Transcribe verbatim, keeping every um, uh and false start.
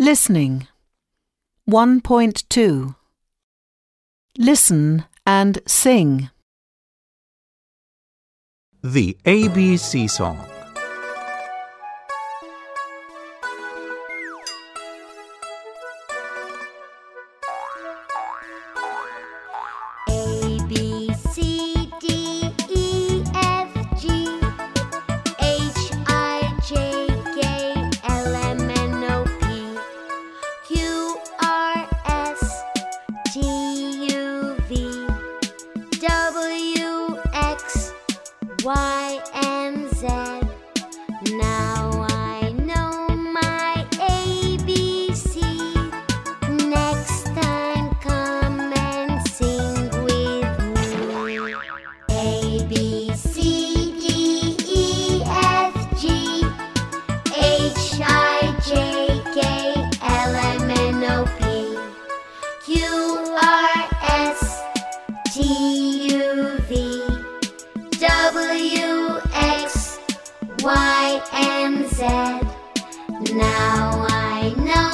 Listening. one point two. Listen and sing. The A B C song. A, B, C, D, E, F, G, H, I, J, K, L, M, N, O, P, Q, R, S, T, U, V, W, X, Y, and Z. Now I know my A B C. Next time come and sing with me. A, B, C, D, E, F, G, H, I, J, K, L, M, N, O, P, Q, R, S, T, U, V, W, X, Y, and Z. Now I know